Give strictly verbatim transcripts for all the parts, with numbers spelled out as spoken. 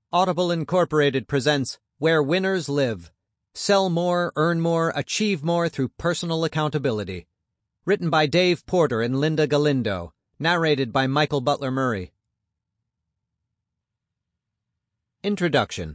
Audible Incorporated presents Where Winners Live. Sell more, earn more, achieve more through personal accountability. Written by Dave Porter and Linda Galindo. Narrated by Michael Butler Murray. Introduction.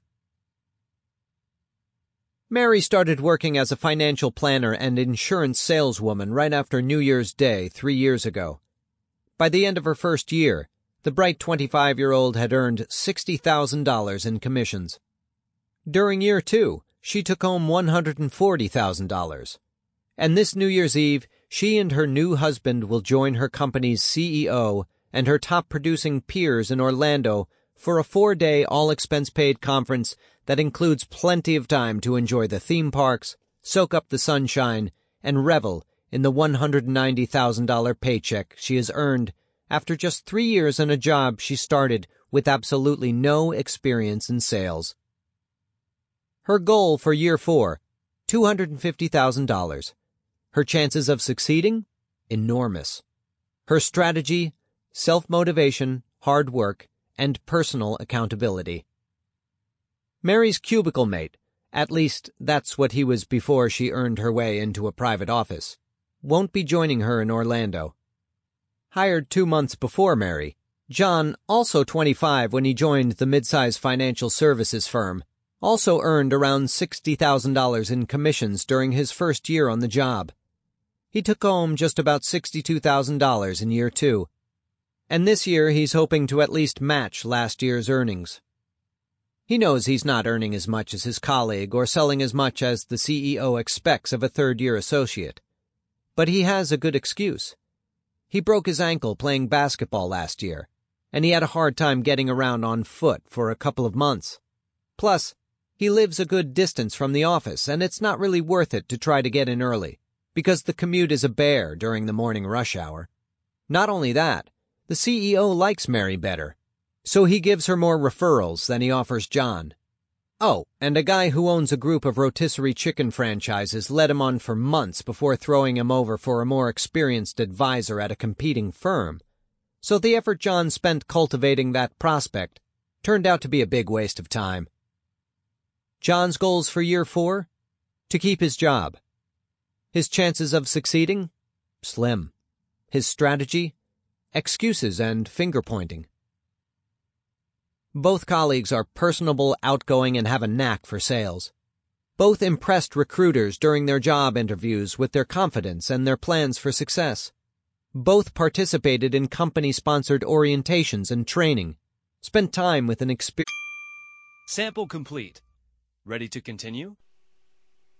Mary started working as a financial planner and insurance saleswoman right after New Year's Day three years ago. By the end of her first year, the bright twenty-five-year-old had earned sixty thousand dollars in commissions. During year two, she took home one hundred forty thousand dollars. And this New Year's Eve, she and her new husband will join her company's C E O and her top-producing peers in Orlando for a four-day all-expense-paid conference that includes plenty of time to enjoy the theme parks, soak up the sunshine, and revel in the one hundred ninety thousand dollars paycheck she has earned after just three years in a job she started with absolutely no experience in sales. Her goal for year four, two hundred fifty thousand dollars. Her chances of succeeding? Enormous. Her strategy? Self-motivation, hard work, and personal accountability. Mary's cubicle mate, at least that's what he was before she earned her way into a private office, won't be joining her in Orlando. Hired two months before Mary, John, also twenty-five when he joined the mid-size financial services firm, also earned around sixty thousand dollars in commissions during his first year on the job. He took home just about sixty-two thousand dollars in year two, and this year he's hoping to at least match last year's earnings. He knows he's not earning as much as his colleague or selling as much as the C E O expects of a third-year associate. But he has a good excuse. He broke his ankle playing basketball last year, and he had a hard time getting around on foot for a couple of months. Plus, he lives a good distance from the office, and it's not really worth it to try to get in early, because the commute is a bear during the morning rush hour. Not only that, the C E O likes Mary better, so he gives her more referrals than he offers John. Oh, and a guy who owns a group of rotisserie chicken franchises led him on for months before throwing him over for a more experienced advisor at a competing firm. So the effort John spent cultivating that prospect turned out to be a big waste of time. John's goals for year four? To keep his job. His chances of succeeding? Slim. His strategy? Excuses and finger-pointing. Both colleagues are personable, outgoing, and have a knack for sales. Both impressed recruiters during their job interviews with their confidence and their plans for success. Both participated in company-sponsored orientations and training. Spent time with an experienced... Sample complete. Ready to continue?